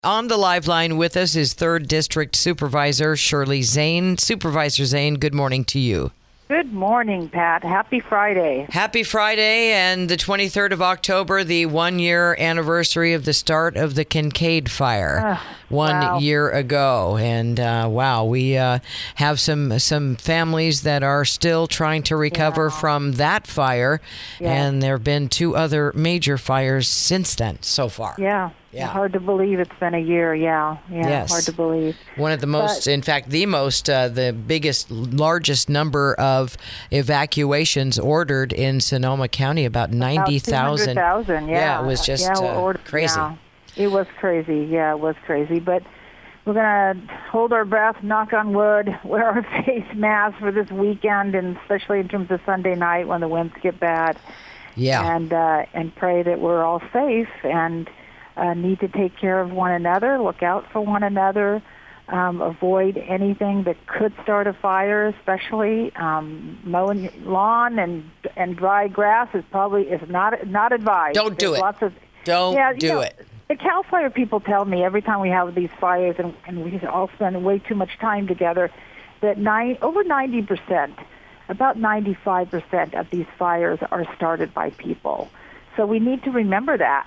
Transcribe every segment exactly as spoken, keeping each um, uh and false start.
On the live line with us is third District Supervisor Shirley Zane. Supervisor Zane, good morning to you. Good morning, Pat. Happy Friday. Happy Friday, and the twenty-third of October, the one-year anniversary of the start of the Kincade Fire, uh, one wow. year ago. And uh, wow, we uh, have some some families that are still trying to recover yeah. from that fire, yeah. and there have been two other major fires since then so far. Yeah. Yeah. Hard to believe it's been a year. Yeah. Yeah. Yes. Hard to believe. One of the most, but, in fact, the most, uh, the biggest, largest number of evacuations ordered in Sonoma County, about ninety thousand. About two hundred thousand, yeah. Yeah, it was just yeah, uh, ordered, crazy. Yeah. It was crazy. Yeah, it was crazy. But we're going to hold our breath, knock on wood, wear our face masks for this weekend, and especially in terms of Sunday night when the winds get bad. Yeah. And, uh, and pray that we're all safe and Uh, need to take care of one another, look out for one another, um, avoid anything that could start a fire, especially um, mowing lawn and and dry grass is probably is not not advised. Don't do There's it. Lots of, Don't yeah, do you know, it. The Cal Fire people tell me every time we have these fires and, and we all spend way too much time together that nine, over ninety percent, about ninety-five percent of these fires are started by people. So we need to remember that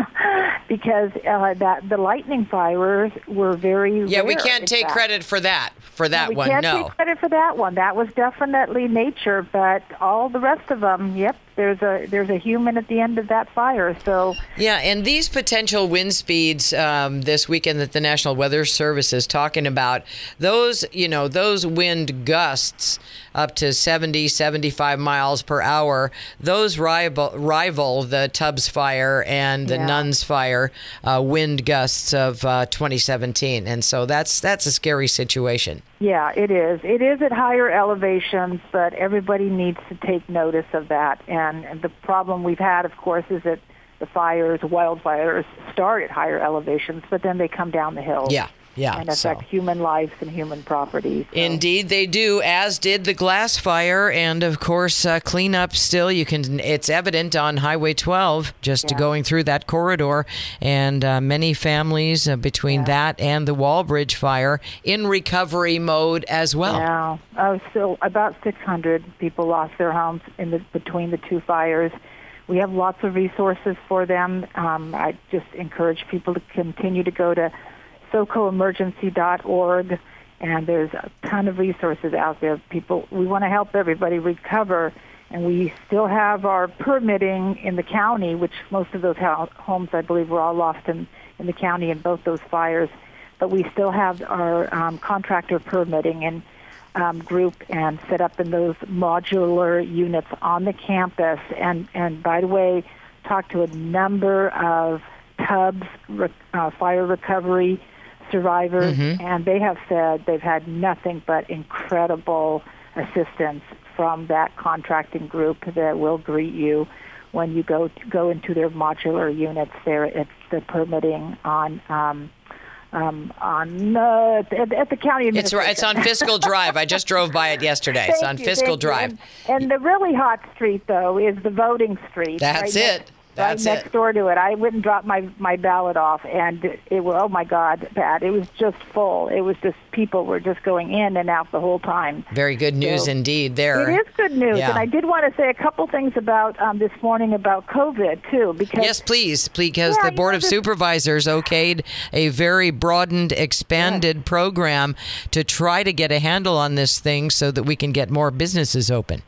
because uh, that the lightning fires were very yeah. rare, We can't take fact. credit for that for that no, we one. can't no, take credit for that one. That was definitely nature, but all the rest of them, yep. There's a there's a human at the end of that fire. So yeah, and these potential wind speeds um, this weekend that the National Weather Service is talking about, those you know those wind gusts up to seventy, seventy-five miles per hour, those rival rival the Tubbs Fire and the yeah. Nuns Fire uh, wind gusts of uh, twenty seventeen, and so that's that's a scary situation. Yeah, it is. It is at higher elevations, but everybody needs to take notice of that. And, and the problem we've had, of course, is that the fires, wildfires, start at higher elevations, but then they come down the hill. Yeah. Yeah, and affect so. human lives and human property. So. Indeed, they do, as did the glass fire, and of course, uh, cleanup. Still, you can. It's evident on Highway twelve, just yeah. going through that corridor, and uh, many families uh, between yeah. that and the Walbridge fire in recovery mode as well. Yeah, oh, so about six hundred people lost their homes in the between the two fires. We have lots of resources for them. Um, I just encourage people to continue to go to soco emergency dot org, and there's a ton of resources out there. People, we want to help everybody recover, and we still have our permitting in the county, which most of those homes, I believe, were all lost in, in the county in both those fires, but we still have our um, contractor permitting and um, group and set up in those modular units on the campus. And, and by the way, talked to a number of Tubbs uh, fire recovery survivors, mm-hmm. and they have said they've had nothing but incredible assistance from that contracting group that will greet you when you go to go into their modular units there at the permitting on um, um, on uh, at, at the county It's administration. it's on Fiscal Drive. I just drove by it yesterday. Thank It's on you, Fiscal thank you. Drive. And, and the really hot street, though, is the voting street. That's right it. Next, That's right it. next door to it. I went and dropped my, my ballot off, and it, it was, oh, my God, Pat, it was just full. It was just, people were just going in and out the whole time. Very good news so, indeed there. It is good news, yeah. and I did want to say a couple things about um, this morning about COVID, too. Because Yes, please, because yeah, the Board you know, of this, Supervisors okayed a very broadened, expanded yeah. program to try to get a handle on this thing so that we can get more businesses open.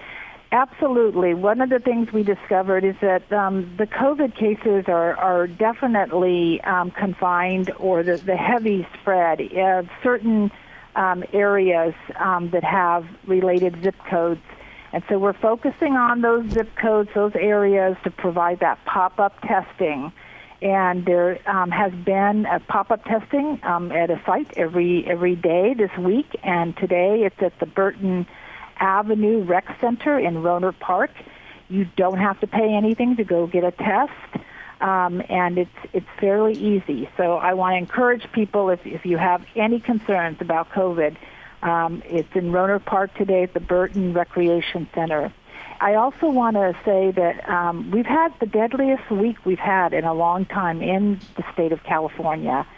Absolutely. One of the things we discovered is that um, the COVID cases are, are definitely um, confined, or the, the heavy spread of certain um, areas um, that have related zip codes. And so we're focusing on those zip codes, those areas, to provide that pop-up testing. And there um, has been a pop-up testing um, at a site every every day this week, and today it's at the Burton Avenue Rec Center in Rohnert Park. You don't have to pay anything to go get a test, um, and it's it's fairly easy. So I want to encourage people, if if you have any concerns about COVID, um, it's in Rohnert Park today at the Burton Recreation Center. I also want to say that um, we've had the deadliest week we've had in a long time in the state of California.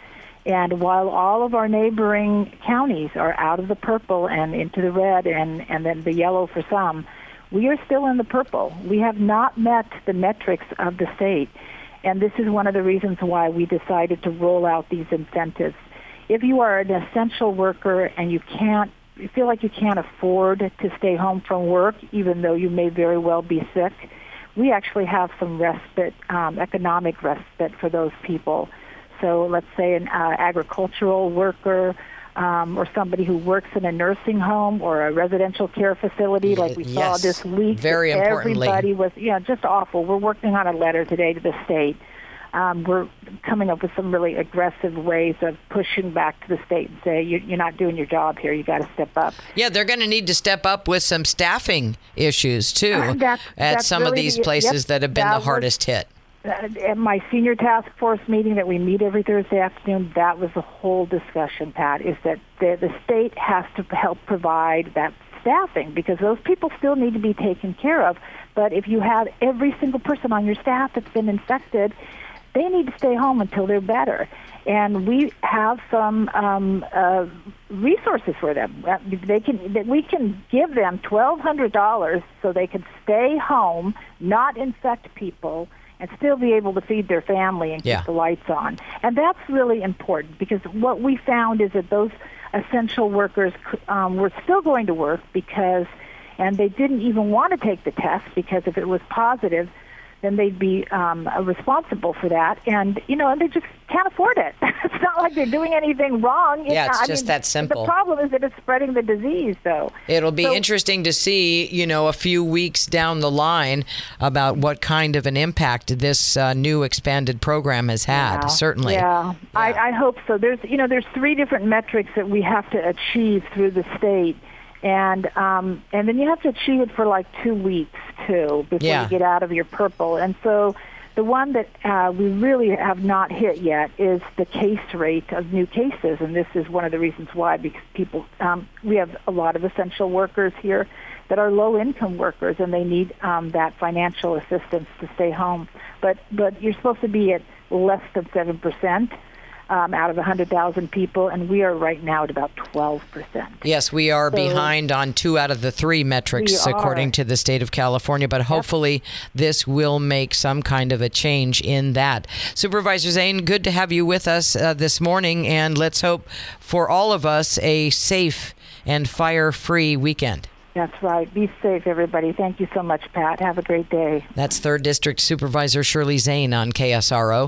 And while all of our neighboring counties are out of the purple and into the red and, and then the yellow for some, we are still in the purple. We have not met the metrics of the state. And this is one of the reasons why we decided to roll out these incentives. If you are an essential worker and you can't, you feel like you can't afford to stay home from work, even though you may very well be sick, we actually have some respite, um, economic respite for those people. So let's say an uh, agricultural worker um, or somebody who works in a nursing home or a residential care facility like we yes. saw this week. Very importantly. Everybody was, yeah, just awful. We're working on a letter today to the state. Um, we're coming up with some really aggressive ways of pushing back to the state and say, you, you're not doing your job here. You got to step up. Yeah, they're going to need to step up with some staffing issues, too, uh, that's, at that's some really of these the, places yep, that have been that the hardest was, hit. At my senior task force meeting that we meet every Thursday afternoon, that was the whole discussion, Pat, is that the, the state has to help provide that staffing because those people still need to be taken care of. But if you have every single person on your staff that's been infected, they need to stay home until they're better. And we have some um, uh, resources for them. They can, that we can give them twelve hundred dollars so they can stay home, not infect people, and still be able to feed their family and keep yeah. the lights on. And that's really important because what we found is that those essential workers um, were still going to work because, and they didn't even want to take the test because if it was positive, then they'd be um, responsible for that. And, you know, they just can't afford it. It's not like they're doing anything wrong. Yeah, it's I just mean, that simple. The problem is that it's spreading the disease, though. It'll be so, interesting to see, you know, a few weeks down the line about what kind of an impact this uh, new expanded program has had, yeah, certainly. Yeah, yeah. I, I hope so. There's, you know, there's three different metrics that we have to achieve through the state. And um, and then you have to achieve it for like two weeks, too, before yeah. you get out of your purple. And so the one that uh, we really have not hit yet is the case rate of new cases. And this is one of the reasons why, because people, um, we have a lot of essential workers here that are low-income workers, and they need um, that financial assistance to stay home. But, but you're supposed to be at less than seven percent. Um, out of one hundred thousand people, and we are right now at about twelve percent. Yes, we are so behind on two out of the three metrics, according to the state of California, but hopefully yep. this will make some kind of a change in that. Supervisor Zane, good to have you with us uh, this morning, and let's hope for all of us a safe and fire-free weekend. That's right. Be safe, everybody. Thank you so much, Pat. Have a great day. That's third District Supervisor Shirley Zane on K S R O.